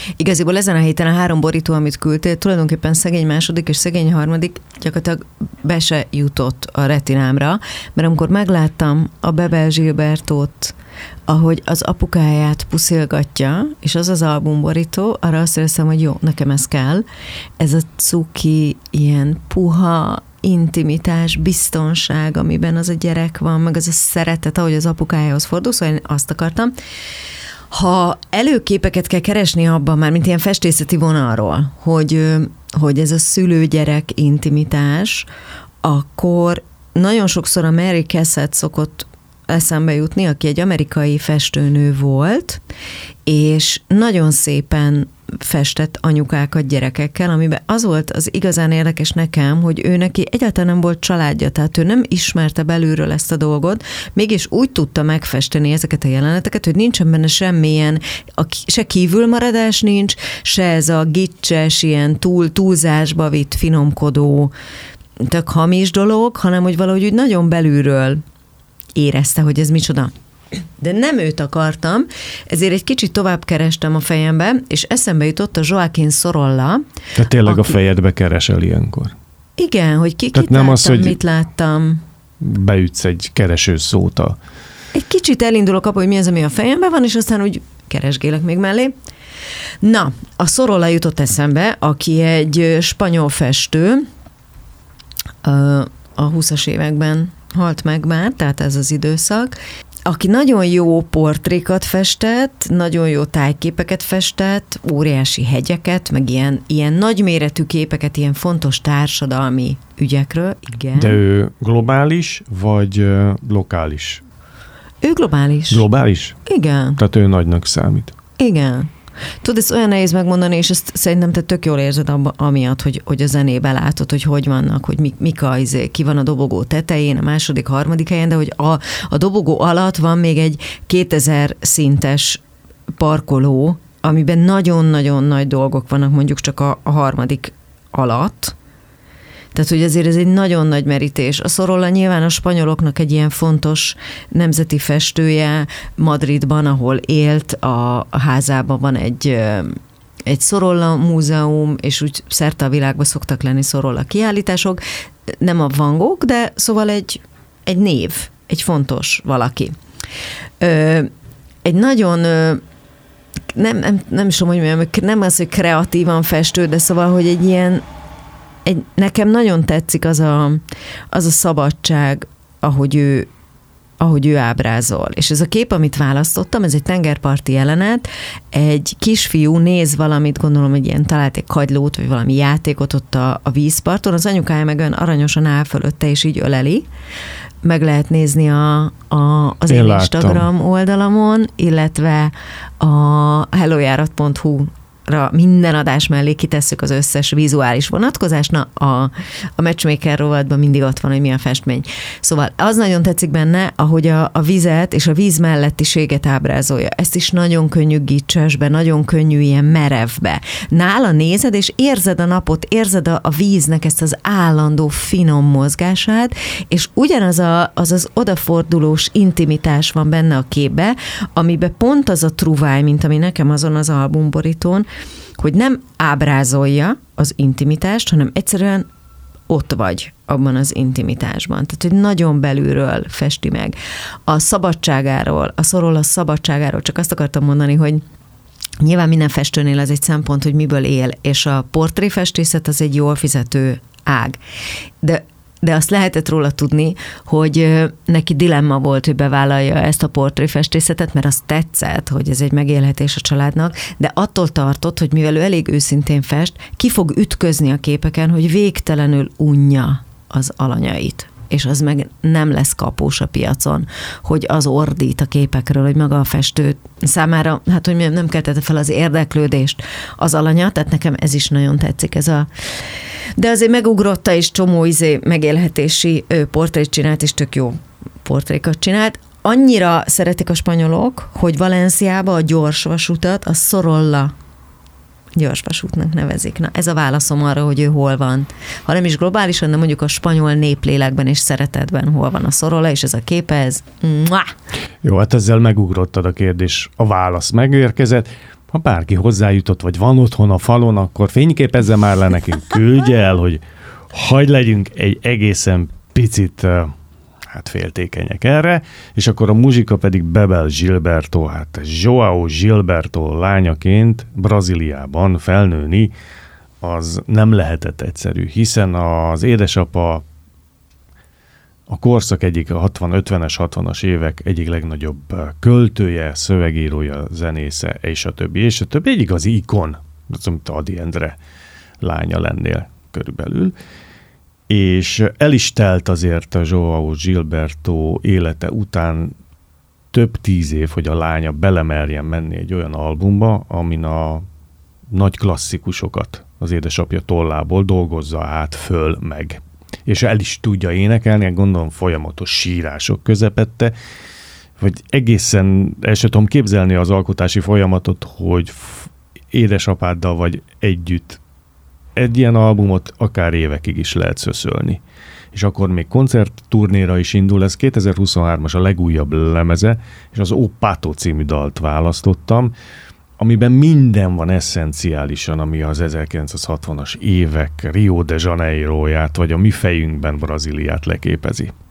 Igaziból ezen a héten a 3 borító, amit küldtél, tulajdonképpen szegény második és szegény harmadik gyakorlatilag be se jutott a retinámra, mert amikor megláttam a Bebel Gilbertot, ahogy az apukáját puszilgatja, és az az albumborító, arra azt éreztem, hogy jó, nekem ez kell. Ez a cuki, ilyen puha, intimitás, biztonság, amiben az a gyerek van, meg az a szeretet, ahogy az apukájához fordul, szóval én azt akartam. Ha előképeket kell keresni abban már, mint ilyen festészeti vonalról, hogy ez a szülő-gyerek intimitás, akkor nagyon sokszor a Mary Cassatt szokott eszembe jutni, aki egy amerikai festőnő volt, és nagyon szépen festett anyukákat gyerekekkel, amiben az volt az igazán érdekes nekem, hogy ő neki egyáltalán nem volt családja, tehát ő nem ismerte belülről ezt a dolgot, mégis úgy tudta megfesteni ezeket a jeleneteket, hogy nincsen benne semmilyen, se kívülmaradás nincs, se ez a gicses, ilyen túlzásba vitt, finomkodó, tök hamis dolog, hanem hogy valahogy úgy nagyon belülről érezte, hogy ez micsoda. De nem őt akartam, ezért egy kicsit tovább kerestem a fejembe, és eszembe jutott a Joaquin Sorolla. Tehát tényleg a fejedbe keresel ilyenkor. Igen, hogy kit nem láttam, az, hogy mit láttam. Beütsz egy kereső szót Egy kicsit elindulok abba, hogy mi az, ami a fejemben van, és aztán úgy keresgélek még mellé. Na, a Sorolla jutott eszembe, aki egy spanyol festő, a 20-as években halt meg már, tehát ez az időszak, aki nagyon jó portrékat festett, nagyon jó tájképeket festett, óriási hegyeket, meg ilyen nagyméretű képeket, ilyen fontos társadalmi ügyekről, igen. De ő globális, vagy lokális? Ő globális. Globális? Igen. Tehát ő nagynak számít. Igen. Tudod, ez olyan nehéz megmondani, és ezt szerintem te tök jól érzed amiatt, hogy a zenébe látod, hogy vannak, hogy ki van a dobogó tetején, a második, harmadik helyen, de hogy a dobogó alatt van még egy 2000 szintes parkoló, amiben nagyon-nagyon nagy dolgok vannak, mondjuk csak a harmadik alatt. Tehát, hogy azért ez egy nagyon nagy merítés. A Sorolla nyilván a spanyoloknak egy ilyen fontos nemzeti festője, Madridban, ahol élt, a házában van egy Sorolla múzeum, és úgy szerte a világban szoktak lenni Sorolla kiállítások. Nem a Van Gogh, de szóval egy név, egy fontos valaki. Egy nagyon... Nem is tudom, hogy mondjam, nem az, hogy kreatívan festő, de szóval, hogy egy ilyen nekem nagyon tetszik az a szabadság, ahogy ő ábrázol. És ez a kép, amit választottam, ez egy tengerparti jelenet, egy kisfiú néz valamit, gondolom, hogy ilyen talált egy kagylót, vagy valami játékot ott a vízparton, az anyukája meg olyan aranyosan áll fölötte, és így öleli. Meg lehet nézni az én Instagram oldalamon, illetve a hellojárat.hu minden adás mellé kitesszük az összes vizuális vonatkozást, a Matchmaker rovatban mindig ott van, hogy mi a festmény. Szóval az nagyon tetszik benne, ahogy a vizet és a víz mellettiséget ábrázolja. Ezt is nagyon könnyű gicsesbe, nagyon könnyű ilyen merevbe. Nála nézed, és érzed a napot, érzed a víznek ezt az állandó finom mozgását, és ugyanaz az odafordulós intimitás van benne a képbe, amiben pont az a truváj, mint ami nekem azon az albumborítón, hogy nem ábrázolja az intimitást, hanem egyszerűen ott vagy abban az intimitásban. Tehát, hogy nagyon belülről festi meg. A szabadságáról, a Sorolla szabadságáról csak azt akartam mondani, hogy nyilván minden festőnél ez egy szempont, hogy miből él, és a portréfestészet az egy jól fizető ág. De azt lehetett róla tudni, hogy neki dilemma volt, hogy bevállalja ezt a portréfestészetet, mert azt tetszett, hogy ez egy megélhetés a családnak, de attól tartott, hogy mivel ő elég őszintén fest, ki fog ütközni a képeken, hogy végtelenül unja az alanyait. És az meg nem lesz kapós a piacon, hogy az ordít a képekről, hogy maga a festő számára, hát hogy nem keltette fel az érdeklődést az alanya, tehát nekem ez is nagyon tetszik, de azért megugrotta is csomó megélhetési portrét csinált, és tök jó portrékat csinált. Annyira szeretik a spanyolok, hogy Valenciába a gyorsvasutat a Sorolla gyorsvasútnak nevezik. Na, ez a válaszom arra, hogy ő hol van. Ha nem is globálisan, de mondjuk a spanyol néplélekben és szeretetben hol van a Sorolla, és ez a képe, ez... Mua! Jó, hát ezzel megugrottad a kérdés. A válasz megérkezett. ha bárki hozzájutott, vagy van otthon a falon, akkor fényképezze már le nekünk, küldje el, hogy hagy legyünk egy egészen picit féltékenyek erre, és akkor a muzsika pedig Bebel Gilberto, João Gilberto lányaként Brazíliában felnőni, az nem lehetett egyszerű, hiszen az édesapa a korszak egyik, a 50-es, 60-as évek egyik legnagyobb költője, szövegírója, zenésze, és a többi. Egy igazi ikon, az, mint Ady Endre lánya lennél körülbelül. És el is telt azért a João Gilberto élete után több 10 év, hogy a lánya belemerjen menni egy olyan albumba, amin a nagy klasszikusokat az édesapja tollából dolgozza át föl meg. És el is tudja énekelni, gondolom folyamatos sírások közepette, vagy egészen el sem tudom képzelni az alkotási folyamatot, hogy édesapáddal vagy együtt egy ilyen albumot akár évekig is lehet szöszölni. És akkor még koncertturnéra is indul, ez 2023-as a legújabb lemeze, és az O Pato című dalt választottam, amiben minden van esszenciálisan, ami az 1960-as évek Rio de Janeiróját, vagy a mi fejünkben Brazíliát leképezi.